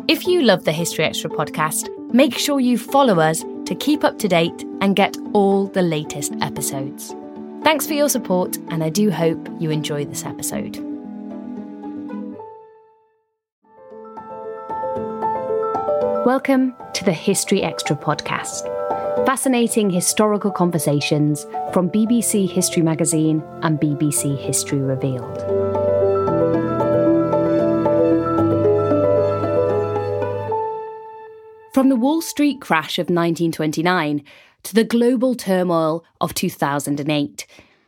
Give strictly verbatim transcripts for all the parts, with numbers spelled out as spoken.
If you love the History Extra podcast, make sure you follow us to keep up to date and get all the latest episodes. Thanks for your support, and I do hope you enjoy this episode. Welcome to the History Extra podcast. Fascinating historical conversations from B B C History Magazine and B B C History Revealed. From the Wall Street crash of nineteen twenty-nine to the global turmoil of two thousand eight,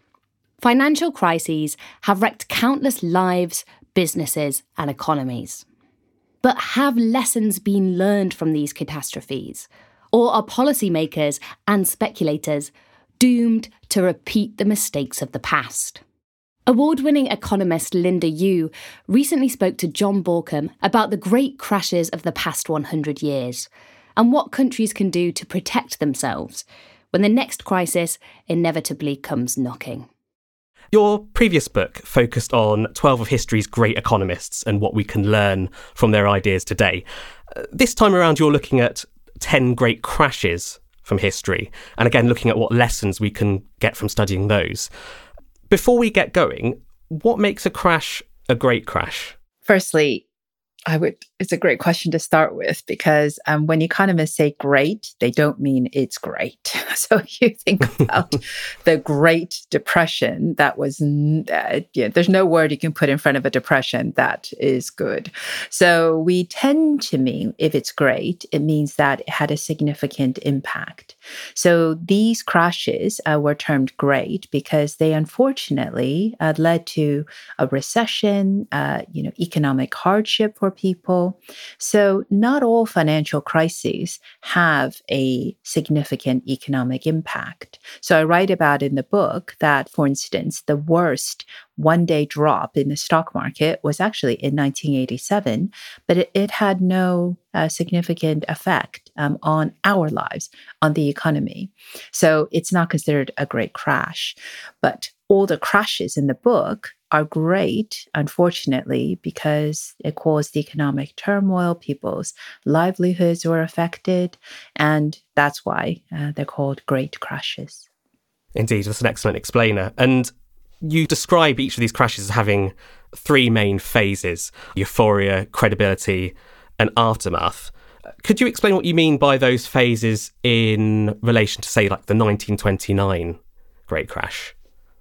financial crises have wrecked countless lives, businesses, and economies. But have lessons been learned from these catastrophes? Or are policymakers and speculators doomed to repeat the mistakes of the past? Award-winning economist Linda Yueh recently spoke to John Bauckham about the great crashes of the past one hundred years and what countries can do to protect themselves when the next crisis inevitably comes knocking. Your previous book focused on twelve of history's great economists and what we can learn from their ideas today. Uh, this time around, you're looking at ten great crashes from history, and again, looking at what lessons we can get from studying those. Before we get going, what makes a crash a great crash? Firstly, I would. It's a great question to start with because um, when economists say great, they don't mean it's great. So if you think about the Great Depression, that was, uh, yeah, there's no word you can put in front of a depression that is good. So we tend to mean if it's great, it means that it had a significant impact. So these crashes uh, were termed great because they unfortunately uh, led to a recession, uh, you know, economic hardship for people. So not all financial crises have a significant economic impact. So I write about in the book that, for instance, the worst one-day drop in the stock market was actually in nineteen eighty-seven, but it, it had no uh, significant effect um, on our lives, on the economy. So it's not considered a great crash. But all the crashes in the book are great, unfortunately, because it caused economic turmoil, people's livelihoods were affected, and that's why uh, they're called great crashes. Indeed, that's an excellent explainer. And you describe each of these crashes as having three main phases: euphoria, credibility, and aftermath. Could you explain what you mean by those phases in relation to, say, like the nineteen twenty-nine Great Crash?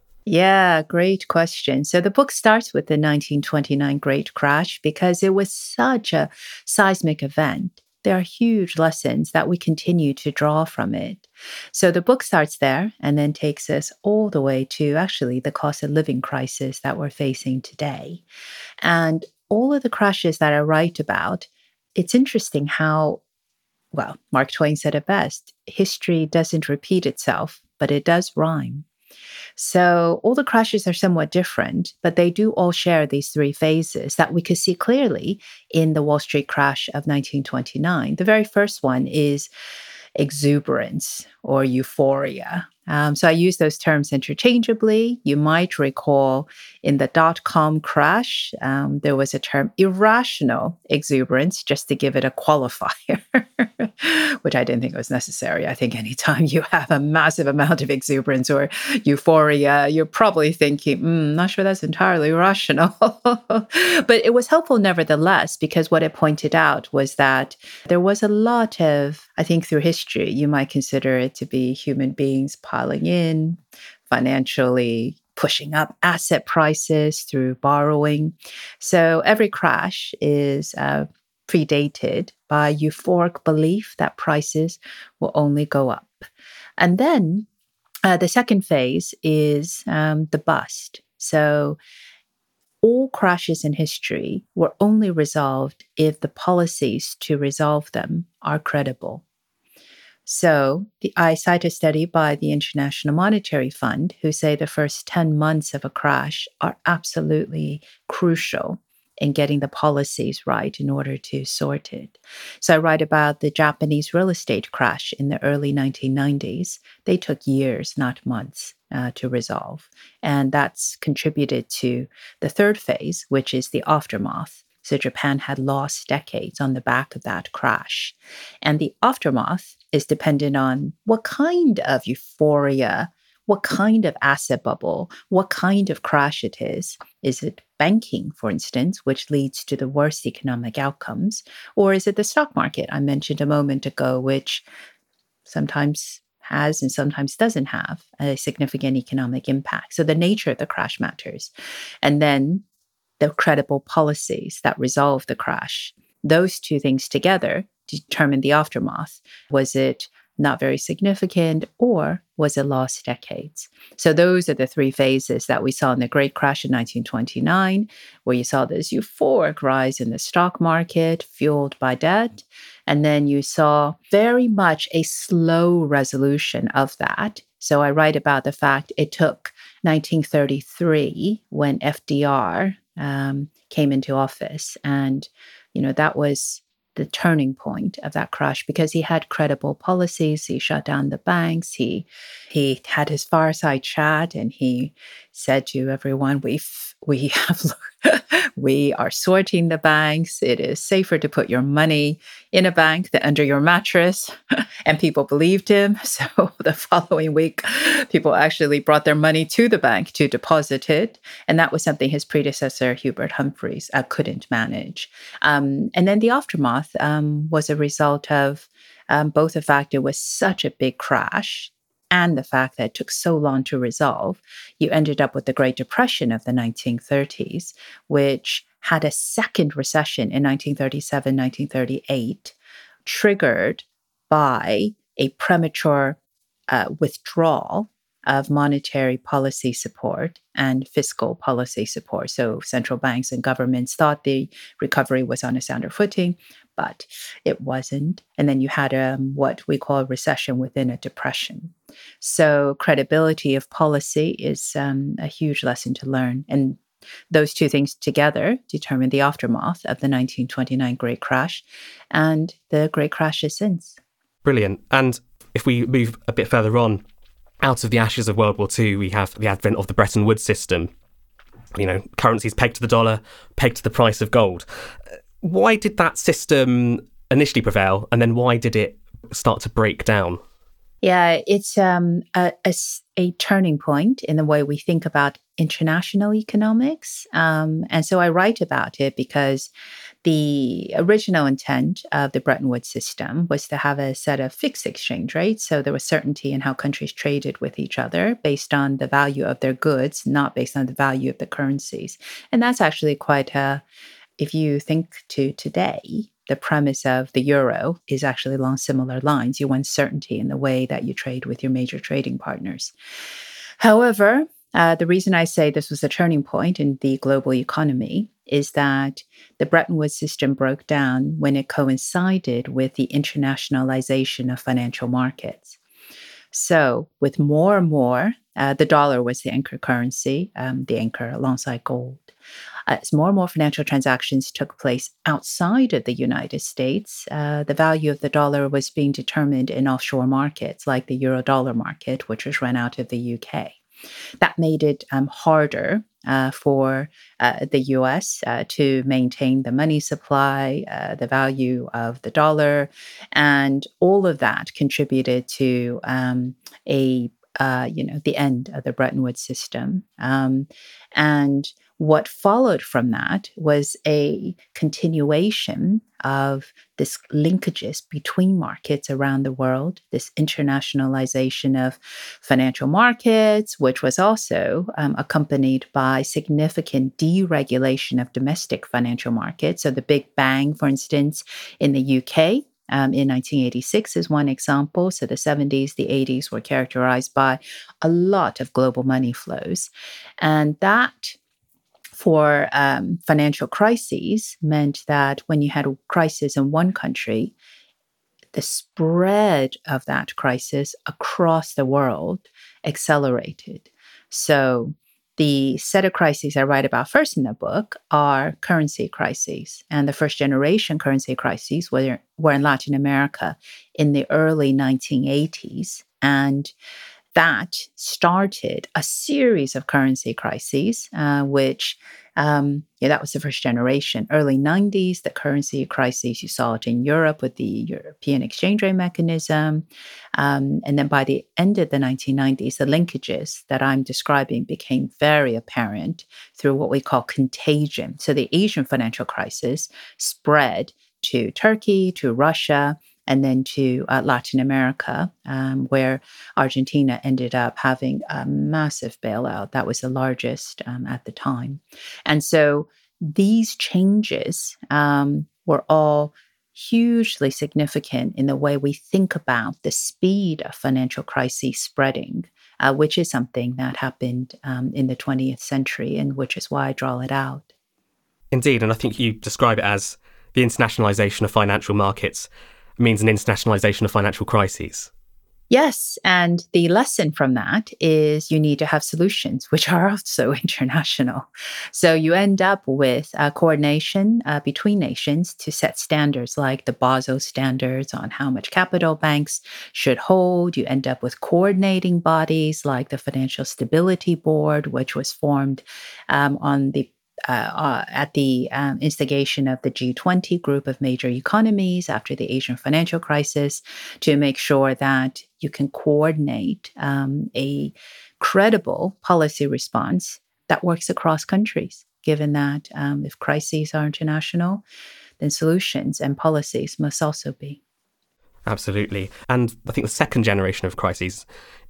Yeah, great question. So the book starts with the nineteen twenty-nine Great Crash because it was such a seismic event. There are huge lessons that we continue to draw from it. So the book starts there and then takes us all the way to actually the cost of living crisis that we're facing today. And all of the crashes that I write about, it's interesting how, well, Mark Twain said it best, history doesn't repeat itself, but it does rhyme. So all the crashes are somewhat different, but they do all share these three phases that we could see clearly in the Wall Street crash of nineteen twenty-nine. The very first one is exuberance or euphoria. Um, so I use those terms interchangeably. You might recall in the dot-com crash, um, there was a term irrational exuberance, just to give it a qualifier, which I didn't think was necessary. I think anytime you have a massive amount of exuberance or euphoria, you're probably thinking, mm, not sure that's entirely rational. But it was helpful nevertheless, because what it pointed out was that there was a lot of, I think through history, you might consider it to be human beings piling in, financially pushing up asset prices through borrowing. So every crash is uh, predated by euphoric belief that prices will only go up. And then uh, the second phase is um, the bust. So all crashes in history were only resolved if the policies to resolve them are credible. So the, I cite a study by the International Monetary Fund who say the first ten months of a crash are absolutely crucial in getting the policies right in order to sort it. So I write about the Japanese real estate crash in the early nineteen nineties. They took years, not months, uh, to resolve. And that's contributed to the third phase, which is the aftermath. So Japan had lost decades on the back of that crash. And the aftermath is dependent on what kind of euphoria, what kind of asset bubble, what kind of crash it is. Is it banking, for instance, which leads to the worst economic outcomes? Or is it the stock market I mentioned a moment ago, which sometimes has and sometimes doesn't have a significant economic impact? So the nature of the crash matters. And then the credible policies that resolve the crash. Those two things together determine the aftermath. Was it not very significant, or was it lost decades? So those are the three phases that we saw in the Great Crash in nineteen twenty-nine, where you saw this euphoric rise in the stock market fueled by debt. And then you saw very much a slow resolution of that. So I write about the fact it took nineteen thirty-three when F D R um, came into office. And, you know, that was the turning point of that crash because he had credible policies. He shut down the banks. He he had his fireside chat, and he said to everyone, "We've we have we are sorting the banks. It is safer to put your money in a bank than under your mattress." And people believed him. So the following week, people actually brought their money to the bank to deposit it, and that was something his predecessor Hubert Humphreys uh, couldn't manage. Um, and then the aftermath um, was a result of um, both the fact it was such a big crash and the fact that it took so long to resolve. You ended up with the Great Depression of the nineteen thirties, which had a second recession in nineteen thirty-seven, nineteen thirty-eight, triggered by a premature uh, withdrawal of monetary policy support and fiscal policy support. So central banks and governments thought the recovery was on a sounder footing, but it wasn't. And then you had um, what we call a recession within a depression. So credibility of policy is um, a huge lesson to learn. And those two things together determine the aftermath of the nineteen twenty-nine Great Crash and the Great Crashes since. Brilliant. And if we move a bit further on, out of the ashes of World War Two, we have the advent of the Bretton Woods system. You know, currencies pegged to the dollar, pegged to the price of gold. Why did that system initially prevail, and then why did it start to break down? Yeah, it's um, a, a, a turning point in the way we think about international economics. Um, and so I write about it because the original intent of the Bretton Woods system was to have a set of fixed exchange rates. So there was certainty in how countries traded with each other based on the value of their goods, not based on the value of the currencies. And that's actually quite a, if you think to today, the premise of the euro is actually along similar lines. You want certainty in the way that you trade with your major trading partners. However, uh, the reason I say this was a turning point in the global economy is that the Bretton Woods system broke down when it coincided with the internationalization of financial markets. So with more and more, uh, the dollar was the anchor currency, um, the anchor alongside gold. As more and more financial transactions took place outside of the United States, uh, the value of the dollar was being determined in offshore markets like the euro-dollar market, which was run out of the U K. That made it um, harder uh, for uh, the U S uh, to maintain the money supply, uh, the value of the dollar, and all of that contributed to um, a uh, you know the end of the Bretton Woods system. Um, and what followed from that was a continuation of this linkages between markets around the world, this internationalization of financial markets, which was also um, accompanied by significant deregulation of domestic financial markets. So the Big Bang, for instance, in the U K, Um, in nineteen eighty-six is one example. So the seventies, the eighties were characterized by a lot of global money flows. And that for um, financial crises meant that when you had a crisis in one country, the spread of that crisis across the world accelerated. So the set of crises I write about first in the book are currency crises. And the first generation currency crises were, were in Latin America in the early nineteen eighties. And that started a series of currency crises, uh, which, um, yeah, that was the first generation. Early nineties, the currency crises, you saw it in Europe with the European exchange rate mechanism. Um, and then by the end of the nineteen nineties, the linkages that I'm describing became very apparent through what we call contagion. So the Asian financial crisis spread to Turkey, to Russia, and then to uh, Latin America, um, where Argentina ended up having a massive bailout. That was the largest um, at the time. And so these changes um, were all hugely significant in the way we think about the speed of financial crises spreading, uh, which is something that happened um, in the twentieth century, and which is why I draw it out. Indeed, and I think you describe it as the internationalization of financial markets means an internationalization of financial crises. Yes, and the lesson from that is you need to have solutions, which are also international. So you end up with uh, coordination uh, between nations to set standards like the Basel standards on how much capital banks should hold. You end up with coordinating bodies like the Financial Stability Board, which was formed um, on the Uh, uh, at the um, instigation of the G twenty group of major economies after the Asian financial crisis, to make sure that you can coordinate um, a credible policy response that works across countries, given that um, if crises are international, then solutions and policies must also be. Absolutely. And I think the second generation of crises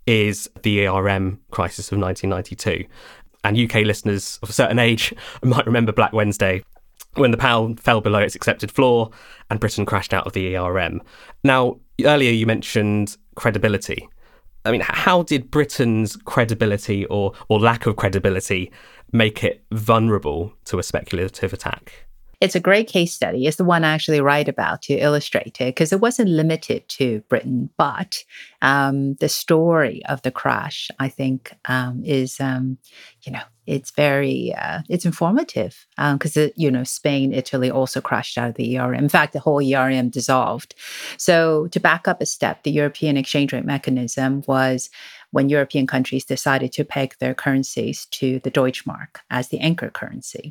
is the E R M crisis of nineteen ninety-two. And U K listeners of a certain age might remember Black Wednesday, when the pound fell below its accepted floor and Britain crashed out of the E R M. Now, earlier you mentioned credibility. I mean, how did Britain's credibility or, or lack of credibility make it vulnerable to a speculative attack? It's a great case study. It's the one I actually write about to illustrate it, because it wasn't limited to Britain, but um, the story of the crash, I think, um, is, um, you know, it's very, uh, it's informative, because, um, you know, Spain, Italy also crashed out of the E R M. In fact, the whole E R M dissolved. So to back up a step, the European exchange rate mechanism was when European countries decided to peg their currencies to the Deutschmark as the anchor currency.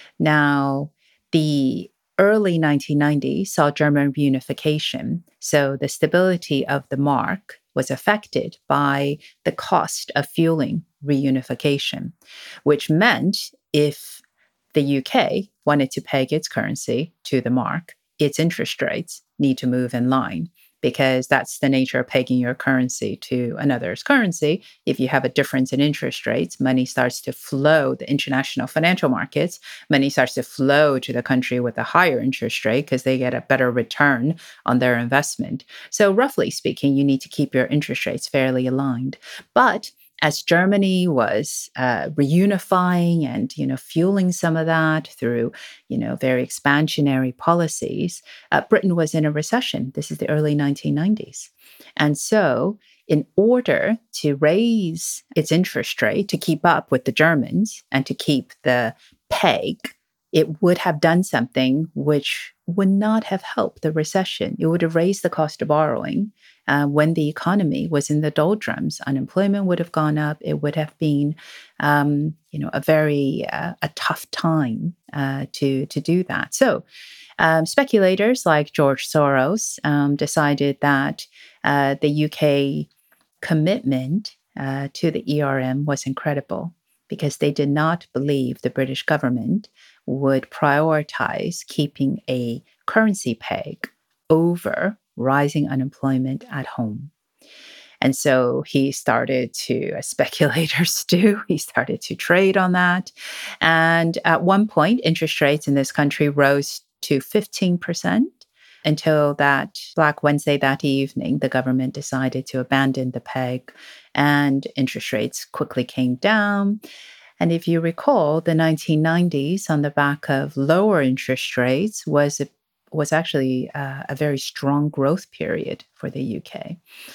Now, the early nineteen nineties saw German reunification, so the stability of the mark was affected by the cost of fueling reunification, which meant if the U K wanted to peg its currency to the mark, its interest rates need to move in line, because that's the nature of pegging your currency to another's currency. If you have a difference in interest rates, money starts to flow, the international financial markets, money starts to flow to the country with a higher interest rate because they get a better return on their investment. So roughly speaking, you need to keep your interest rates fairly aligned. But as Germany was uh, reunifying and, you know, fueling some of that through, you know, very expansionary policies, uh, Britain was in a recession. This is the early nineteen nineties. And so in order to raise its interest rate to keep up with the Germans and to keep the peg, it would have done something which would not have helped the recession. It would have raised the cost of borrowing uh, when the economy was in the doldrums. Unemployment would have gone up. It would have been, um, you know, a very uh, a tough time uh, to to do that. So, um, speculators like George Soros um, decided that uh, the U K commitment uh, to the E R M was incredible, because they did not believe the British government would prioritize keeping a currency peg over rising unemployment at home. And so he started to, as speculators do, he started to trade on that. And at one point, interest rates in this country rose to fifteen percent. Until that Black Wednesday that evening, the government decided to abandon the peg and interest rates quickly came down. And if you recall, the nineteen nineties, on the back of lower interest rates, was a, was actually uh, a very strong growth period for the U K.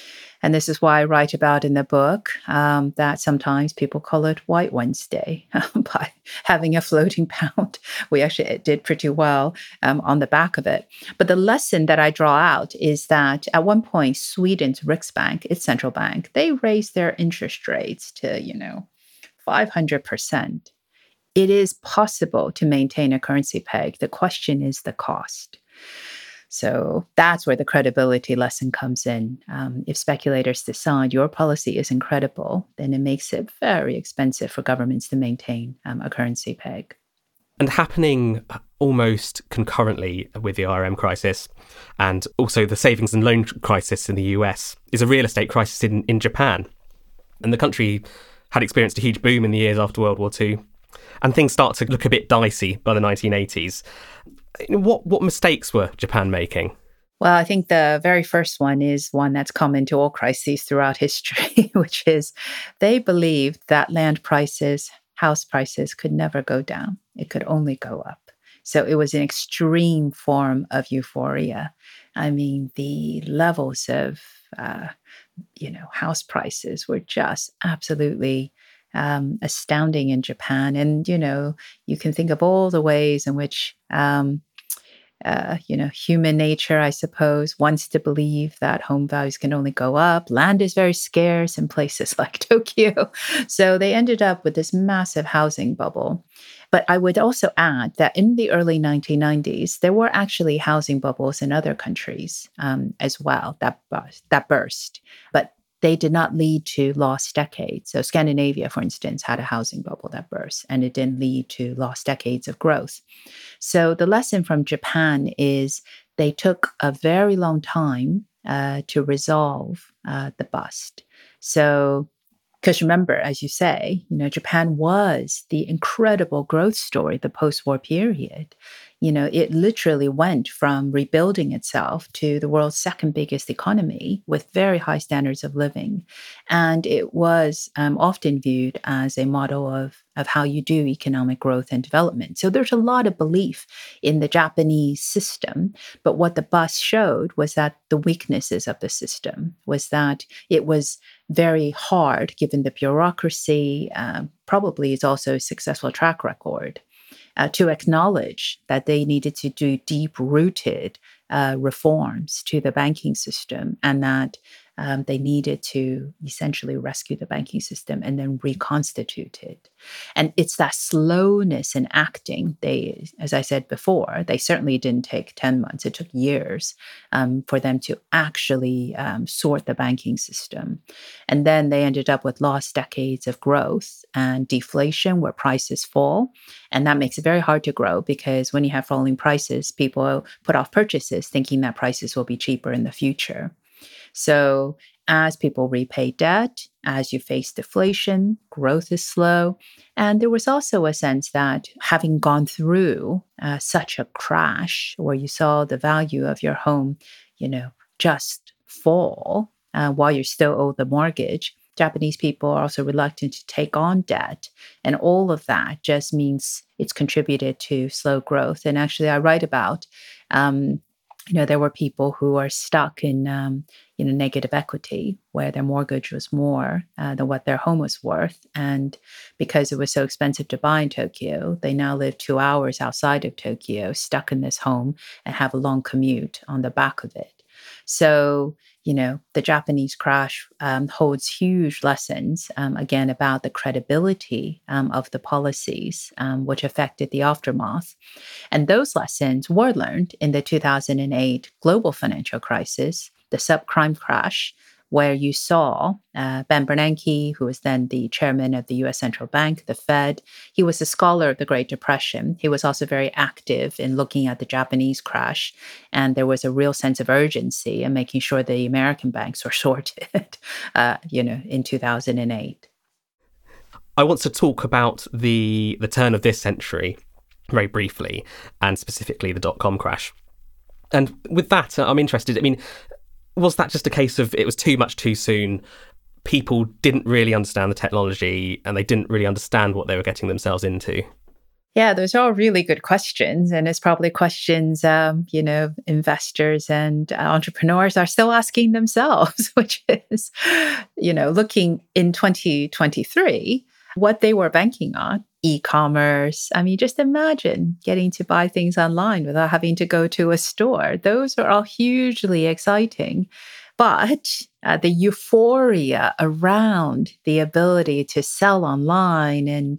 And this is why I write about in the book um, that sometimes people call it White Wednesday by having a floating pound. We actually did pretty well um, on the back of it. But the lesson that I draw out is that at one point, Sweden's Riksbank, its central bank, they raised their interest rates to, you know, five hundred percent. It is possible to maintain a currency peg. The question is the cost. So that's where the credibility lesson comes in. Um, if speculators decide your policy is incredible, then it makes it very expensive for governments to maintain um, a currency peg. And happening almost concurrently with the R M crisis and also the savings and loan crisis in the U S is a real estate crisis in, in Japan. And the country had experienced a huge boom in the years after World War Two. And things start to look a bit dicey by the nineteen eighties. What what mistakes were Japan making? Well, I think the very first one is one that's common to all crises throughout history, which is they believed that land prices, house prices could never go down. It could only go up. So it was an extreme form of euphoria. I mean, the levels of, uh, you know, house prices were just absolutely Um, astounding in Japan. And, you know, you can think of all the ways in which, um, uh, you know, human nature, I suppose, wants to believe that home values can only go up. Land is very scarce in places like Tokyo. So they ended up with this massive housing bubble. But I would also add that in the early nineteen nineties, there were actually housing bubbles in other countries um, as well that, that burst. But they did not lead to lost decades. So Scandinavia, for instance, had a housing bubble that burst, and it didn't lead to lost decades of growth. So the lesson from Japan is they took a very long time uh, to resolve uh, the bust. So, because remember, as you say, you know, Japan was the incredible growth story, the post-war period. You know, it literally went from rebuilding itself to the world's second biggest economy with very high standards of living. And it was um, often viewed as a model of, of how you do economic growth and development. So there's a lot of belief in the Japanese system. But what the bust showed was that the weaknesses of the system was that it was very hard, given the bureaucracy, uh, probably is also a successful track record. Uh, to acknowledge that they needed to do deep-rooted uh, reforms to the banking system and that um, they needed to essentially rescue the banking system and then reconstitute it. And it's that slowness in acting. They, as I said before, they certainly didn't take ten months. It took years um, for them to actually um, sort the banking system. And then they ended up with lost decades of growth and deflation where prices fall. And that makes it very hard to grow because when you have falling prices, people put off purchases thinking that prices will be cheaper in the future. So as people repay debt, as you face deflation, growth is slow. And there was also a sense that having gone through uh, such a crash where you saw the value of your home, you know, just fall uh, while you still owe the mortgage, Japanese people are also reluctant to take on debt. And all of that just means it's contributed to slow growth. And actually, I write about, um, you know, there were people who are stuck in, um, you know, negative equity where their mortgage was more uh, than what their home was worth. And because it was so expensive to buy in Tokyo, they now live two hours outside of Tokyo, stuck in this home and have a long commute on the back of it. So, you know, the Japanese crash um, holds huge lessons, um, again, about the credibility um, of the policies, um, which affected the aftermath. And those lessons were learned in the two thousand eight global financial crisis, the subprime crash, where you saw uh, Ben Bernanke, who was then the chairman of the U S Central Bank, the Fed. He was a scholar of the Great Depression. He was also very active in looking at the Japanese crash. And there was a real sense of urgency in making sure the American banks were sorted, uh, you know, in two thousand eight. I want to talk about the, the turn of this century very briefly, and specifically the dot-com crash. And with that, I'm interested, I mean, was that just a case of it was too much too soon? People didn't really understand the technology and they didn't really understand what they were getting themselves into? Yeah, those are all really good questions. And it's probably questions, um, you know, investors and uh, entrepreneurs are still asking themselves, which is, you know, looking in twenty twenty-three, what they were banking on, e-commerce. I mean, just imagine getting to buy things online without having to go to a store. Those are all hugely exciting. But uh, the euphoria around the ability to sell online and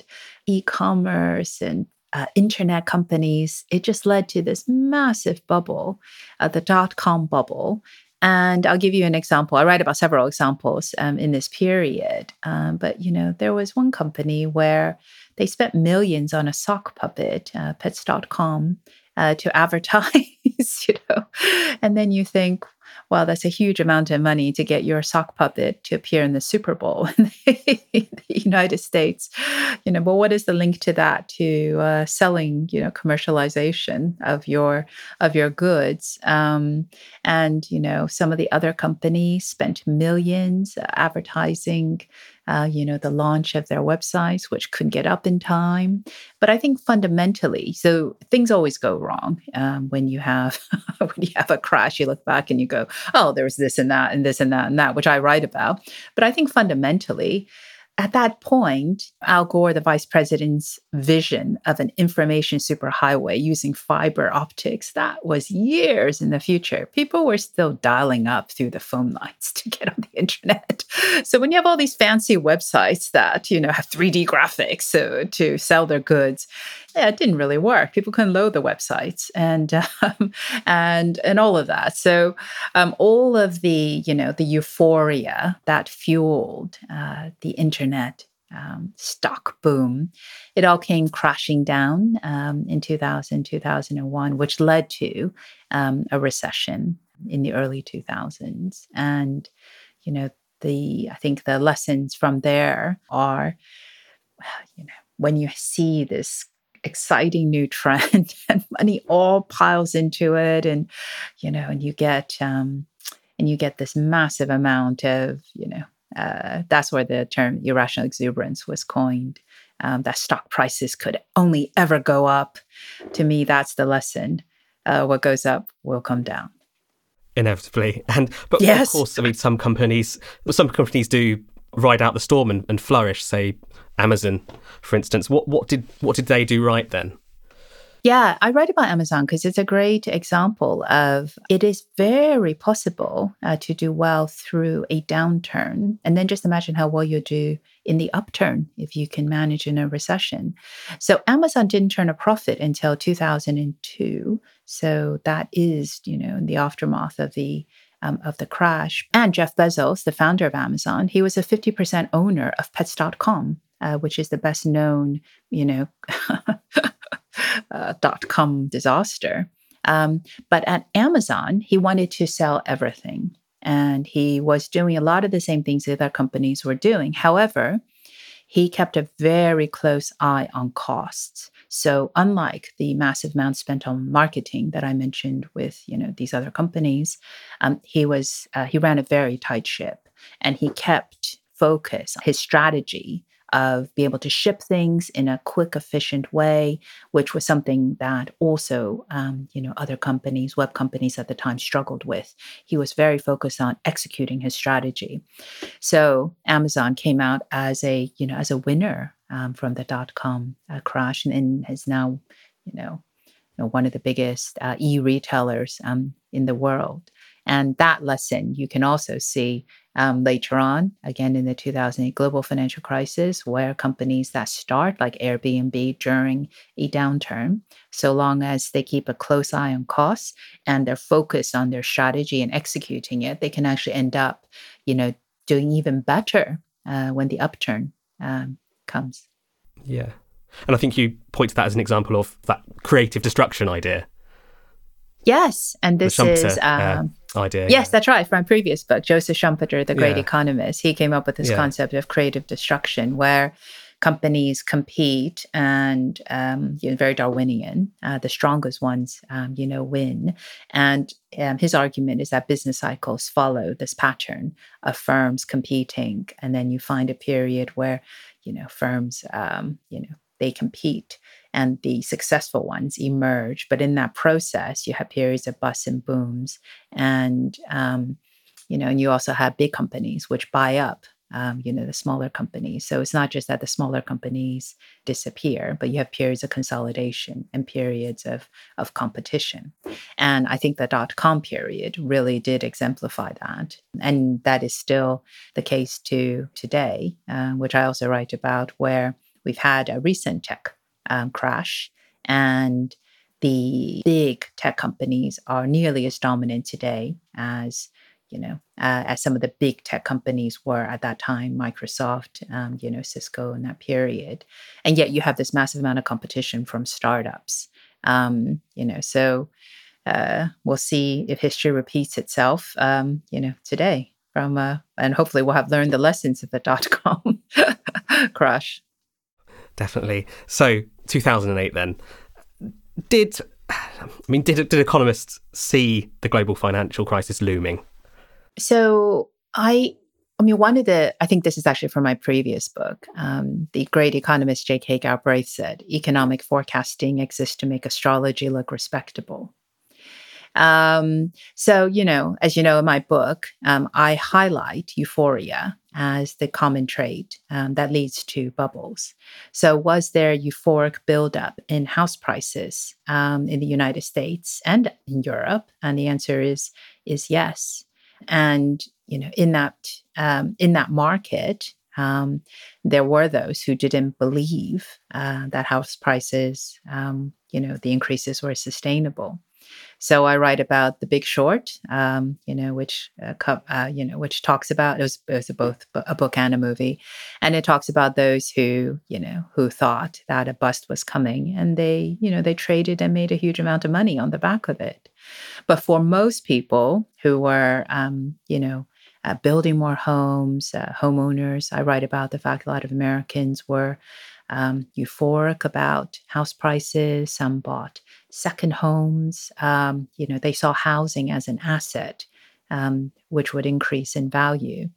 e-commerce and uh, internet companies, it just led to this massive bubble, uh, the dot-com bubble. And I'll give you an example. I write about several examples um, in this period. Um, but, you know, there was one company where they spent millions on a sock puppet, uh, pets dot com, uh, to advertise, you know. And then you think, wow, that's a huge amount of money to get your sock puppet to appear in the Super Bowl in the United States. You know, but what is the link to that to uh, selling, you know, commercialization of your of your goods? Um, and you know, some of the other companies spent millions advertising, uh, you know, the launch of their websites, which couldn't get up in time. But I think fundamentally, so things always go wrong um, when you have when you have a crash. You look back and you go, oh, there was this and that and this and that and that, which I write about. But I think fundamentally, at that point, Al Gore, the vice president's vision of an information superhighway using fiber optics, that was years in the future. People were still dialing up through the phone lines to get on the internet. So when you have all these fancy websites that, you know, have three D graphics so, to sell their goods, yeah, it didn't really work. People couldn't load the websites and um, and and all of that. So um, all of the, you know, the euphoria that fueled uh, the internet um, stock boom, it all came crashing down um, in two thousand, two thousand one, which led to um, a recession in the early two thousands. And, you know, the I think the lessons from there are, you know, when you see this exciting new trend and money all piles into it, and you know, and you get um, and you get this massive amount of, you know, uh, that's where the term irrational exuberance was coined. Um, that stock prices could only ever go up. To me, that's the lesson. Uh, what goes up will come down. Inevitably, and but yes. Of course, I mean, some companies, some companies do ride out the storm and, and flourish. Say Amazon, for instance. What what did what did they do right then? Yeah, I write about Amazon because it's a great example of it is very possible uh, to do well through a downturn. And then just imagine how well you do in the upturn if you can manage in a recession. So Amazon didn't turn a profit until two thousand two. So that is, you know, in the aftermath of the Um, of the crash. And Jeff Bezos, the founder of Amazon, he was a fifty percent owner of pets dot com, uh, which is the best known, you know, uh, dot-com disaster. Um, but at Amazon, he wanted to sell everything. And he was doing a lot of the same things that other companies were doing. However, he kept a very close eye on costs. So unlike the massive amount spent on marketing that I mentioned with, you know, these other companies, um, he was uh, he ran a very tight ship, and he kept focus, his strategy of being able to ship things in a quick, efficient way, which was something that also, um, you know, other companies, web companies at the time struggled with. He was very focused on executing his strategy. So Amazon came out as a, you know, as a winner um, from the dot-com uh, crash, and, and is now, you know, you know, one of the biggest uh, e-retailers um, in the world. And that lesson you can also see um, later on, again, in the two thousand eight global financial crisis, where companies that start, like Airbnb, during a downturn, so long as they keep a close eye on costs and they're focused on their strategy and executing it, they can actually end up, you know, doing even better uh, when the upturn um, comes. Yeah. And I think you point to that as an example of that creative destruction idea. Yes, and this is um, uh, idea. Yes, yeah. that's right. From my previous book, Joseph Schumpeter, the great yeah. economist, he came up with this yeah. concept of creative destruction, where companies compete and um, you know, very Darwinian. Uh, the strongest ones, um, you know, win. And um, his argument is that business cycles follow this pattern of firms competing, and then you find a period where, you know, firms, um, you know, they compete. and the successful ones emerge. But in that process, you have periods of busts and booms. And, um, you know, and you also have big companies which buy up, um, you know, the smaller companies. So it's not just that the smaller companies disappear, but you have periods of consolidation and periods of, of competition. And I think the dot-com period really did exemplify that. And that is still the case to today, uh, which I also write about, where we've had a recent tech um, crash, and the big tech companies are nearly as dominant today as, you know, uh, as some of the big tech companies were at that time, Microsoft, um, you know, Cisco in that period. And yet you have this massive amount of competition from startups, um, you know, so uh, we'll see if history repeats itself, um, you know, today from, uh, and hopefully we'll have learned the lessons of the dot-com crash. Definitely. So two thousand eight then, did, I mean, did, did economists see the global financial crisis looming? So I, I mean, one of the, I think this is actually from my previous book. Um, the great economist J K Galbraith said, economic forecasting exists to make astrology look respectable. Um, so, you know, as you know, in my book, um, I highlight euphoria as the common trait um, that leads to bubbles. So was there euphoric buildup in house prices um, in the United States and in Europe? And the answer is, is yes. And, you know, in that, um, in that market, um, there were those who didn't believe uh, that house prices, um, you know, the increases were sustainable. So I write about The Big Short, um, you know, which uh, co- uh, you know, which talks about it was, it was a both a book and a movie, and it talks about those who, you know, who thought that a bust was coming, and they, you know, they traded and made a huge amount of money on the back of it. But for most people who were, um, you know, uh, building more homes, uh, homeowners, I write about the fact a lot of Americans were um, euphoric about house prices. Some bought second homes. Um, you know, they saw housing as an asset, um, which would increase in value.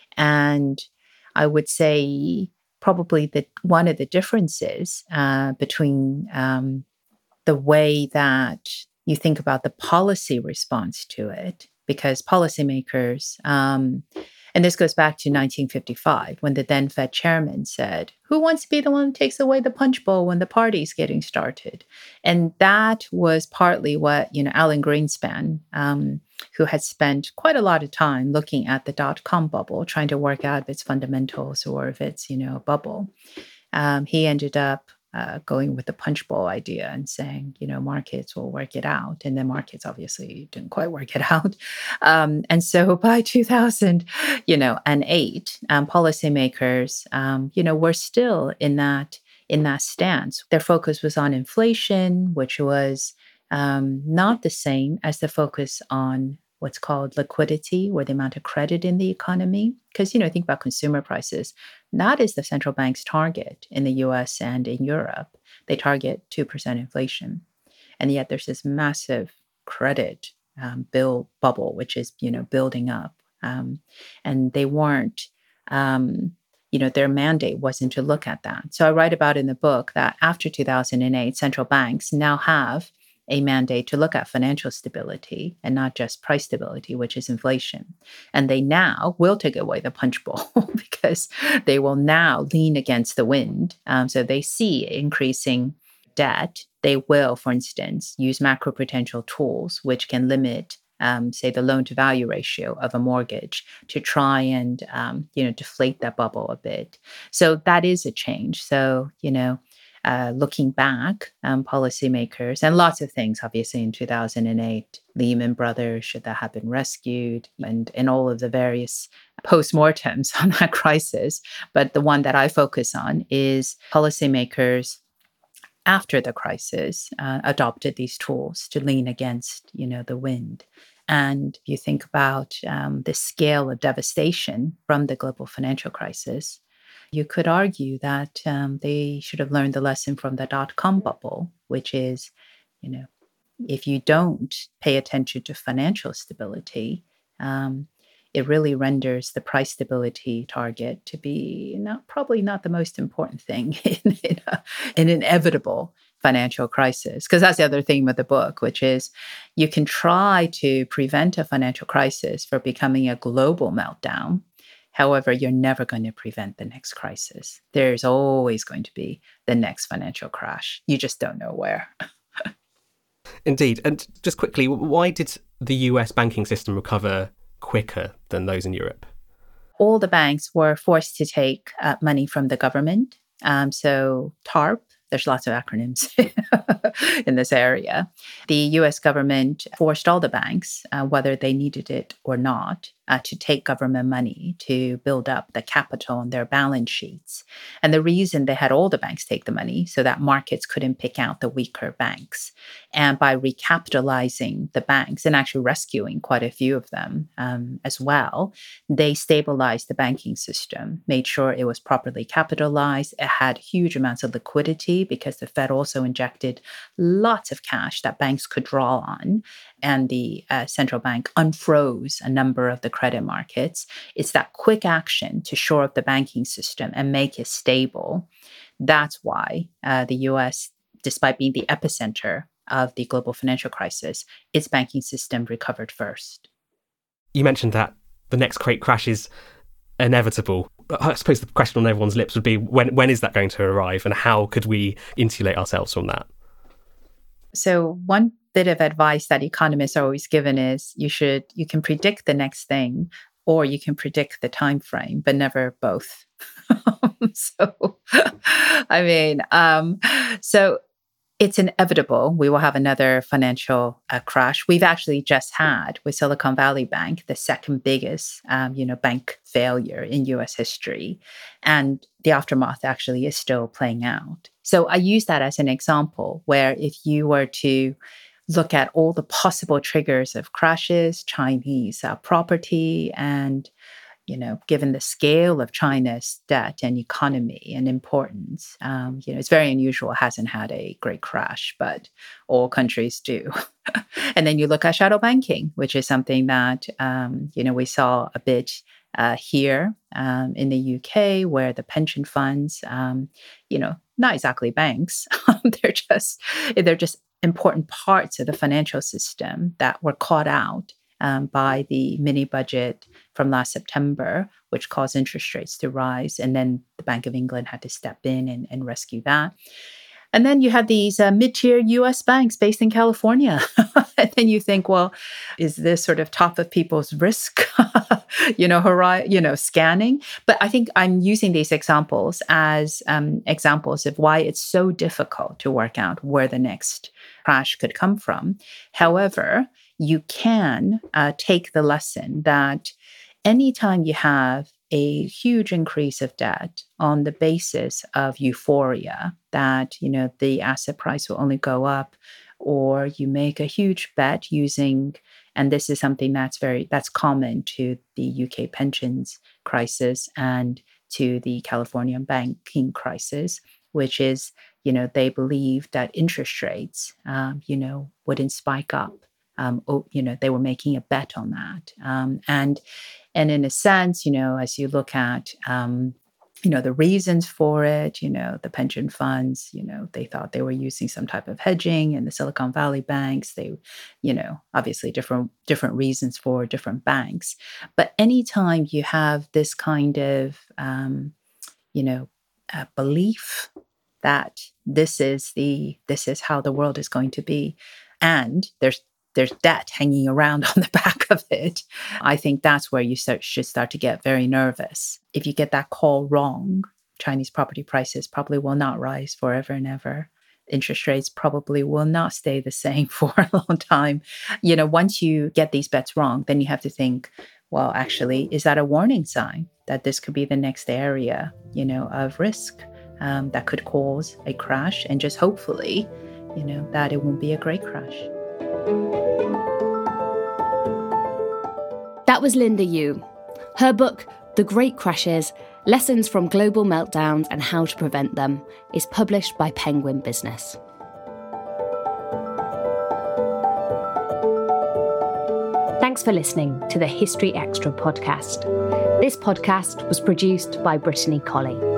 And I would say probably that one of the differences uh, between um, the way that you think about the policy response to it, because policymakers, um, and this goes back to nineteen fifty-five, when the then Fed chairman said, who wants to be the one who takes away the punch bowl when the party's getting started? And that was partly what, you know, Alan Greenspan, um, who had spent quite a lot of time looking at the dot-com bubble, trying to work out if it's fundamentals or if it's, you know, a bubble. Um, he ended up uh, going with the punch bowl idea and saying, you know, markets will work it out. And the markets obviously didn't quite work it out. Um, and so by two thousand, you know, and eight, um, policymakers, um, you know, were still in that in that stance. Their focus was on inflation, which was um, not the same as the focus on what's called liquidity, or the amount of credit in the economy. Because, you know, think about consumer prices. That is the central bank's target in the U S and in Europe. They target two percent inflation. And yet there's this massive credit um, bill bubble, which is, you know, building up. Um, and they weren't, um, you know, their mandate wasn't to look at that. So I write about in the book that after two thousand eight, central banks now have a mandate to look at financial stability and not just price stability, which is inflation. And they now will take away the punch bowl because they will now lean against the wind. Um, so they see increasing debt. They will, for instance, use macroprudential tools, which can limit, um, say, the loan to value ratio of a mortgage to try and, um, you know, deflate that bubble a bit. So that is a change. So, you know, Uh, looking back, um, policymakers, and lots of things, obviously, in two thousand eight, Lehman Brothers, should that have been rescued, and, and all of the various postmortems on that crisis. But the one that I focus on is policymakers after the crisis uh, adopted these tools to lean against, you know, the wind. And you think about um, the scale of devastation from the global financial crisis, you could argue that um, they should have learned the lesson from the dot-com bubble, which is, you know, if you don't pay attention to financial stability, um, it really renders the price stability target to be not probably not the most important thing in, in, a, in inevitable financial crisis. Because that's the other theme of the book, which is you can try to prevent a financial crisis from becoming a global meltdown. However, you're never going to prevent the next crisis. There's always going to be the next financial crash. You just don't know where. Indeed. And just quickly, why did the U S banking system recover quicker than those in Europe? All the banks were forced to take uh, money from the government. Um, so TARP, there's lots of acronyms in this area. The U S government forced all the banks, uh, whether they needed it or not, uh, to take government money to build up the capital on their balance sheets. And the reason they had all the banks take the money so that markets couldn't pick out the weaker banks. And by recapitalizing the banks and actually rescuing quite a few of them um, as well, they stabilized the banking system, made sure it was properly capitalized. It had huge amounts of liquidity because the Fed also injected lots of cash that banks could draw on. And the uh, central bank unfroze a number of the credit markets. It's that quick action to shore up the banking system and make it stable. That's why uh, the U S, despite being the epicenter of the global financial crisis, its banking system recovered first. You mentioned that the next great crash is inevitable. I suppose the question on everyone's lips would be, when when is that going to arrive, and how could we insulate ourselves from that? So one bit of advice that economists are always given is you should you can predict the next thing, or you can predict the time frame, but never both. so, I mean, um, so it's inevitable we will have another financial uh, crash. We've actually just had with Silicon Valley Bank, the second biggest, um, you know, bank failure in U S history. And the aftermath actually is still playing out. So I use that as an example where if you were to look at all the possible triggers of crashes, Chinese uh, property, and you know, given the scale of China's debt and economy and importance, um, you know, it's very unusual. It hasn't had a great crash, but all countries do. And then you look at shadow banking, which is something that, um, you know, we saw a bit uh, here um, in the U K, where the pension funds, um, you know, not exactly banks, they're just they're just important parts of the financial system that were caught out Um, by the mini budget from last September, which caused interest rates to rise. And then the Bank of England had to step in and, and rescue that. And then you have these uh, mid-tier U S banks based in California. And then you think, well, is this sort of top of people's risk, you know, hori- you know, scanning? But I think I'm using these examples as um, examples of why it's so difficult to work out where the next crash could come from. However, you can uh, take the lesson that anytime you have a huge increase of debt on the basis of euphoria that, you know, the asset price will only go up, or you make a huge bet using, and this is something that's very, that's common to the U K pensions crisis and to the California banking crisis, which is, you know, they believe that interest rates, um, you know, wouldn't spike up. Um, oh, you know, they were making a bet on that. Um, and and in a sense, you know, as you look at, um, you know, the reasons for it, you know, the pension funds, you know, they thought they were using some type of hedging, and the Silicon Valley banks, they, you know, obviously different different reasons for different banks. But anytime you have this kind of, um, you know, uh, belief that this is the this is how the world is going to be, and there's there's debt hanging around on the back of it, I think that's where you start, should start to get very nervous. If you get that call wrong, Chinese property prices probably will not rise forever and ever. Interest rates probably will not stay the same for a long time. You know, once you get these bets wrong, then you have to think, well, actually, is that a warning sign that this could be the next area, you know, of risk um, that could cause a crash? And just hopefully, you know, that it won't be a great crash. That was Linda Yueh. Her book, The Great Crashes, Lessons from Global Meltdowns and How to Prevent Them, is published by Penguin Business. Thanks for listening to the History Extra podcast. This podcast was produced by Brittany Colley.